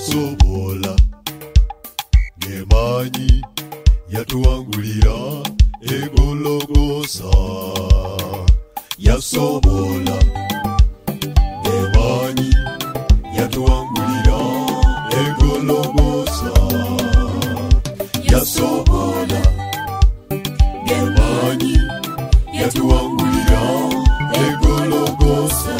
yasobola ngemanyi yatuwangulira egologosa yasobola ngemanyi yatuwangulira egologosa yasobola ngemanyi yatuwangulira egologosa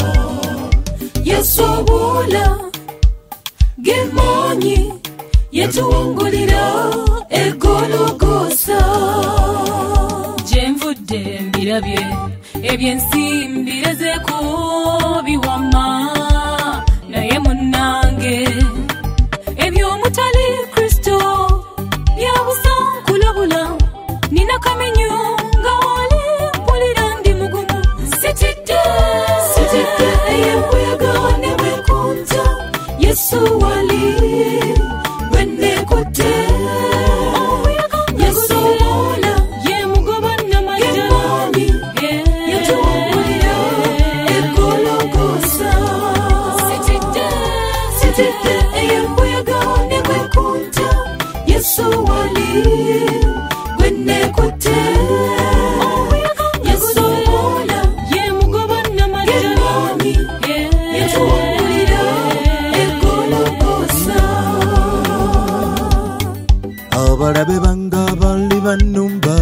yasobola ngemanyi yatuwangulira egologosa jenvudde mbirabye ebyensi mbirezeko biwama naye munnange ebyomutali Kristo byabusa kulabula nina kamenyu nga wali mpulira ndi mugumu sitidde eyembuyaga ne bwekunta Yesu wali wenekutte yasobola yemugoba namajjani yatuwangulira egologosa sitidde eyembuyaga ne bwekunta Yesu wali wenekutte yasobola yemugoba namajjani yatuwangulira egologosa abalabe banga bali bannumba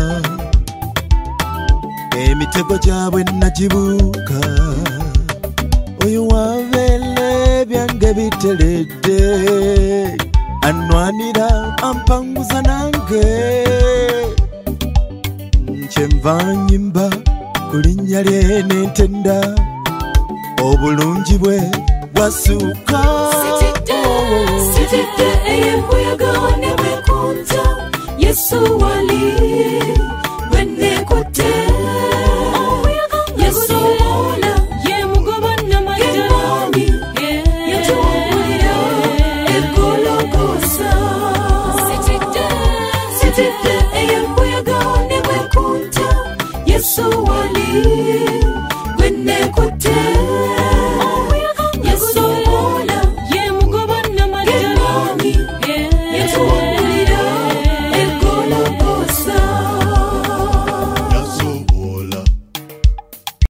emitego gyabwe nagibuuka oyo wabeele byange biteredde annwanira ampanguza nange nkyenva nyimba ku linnya lye n'entenda obulungi bwe bwasuuka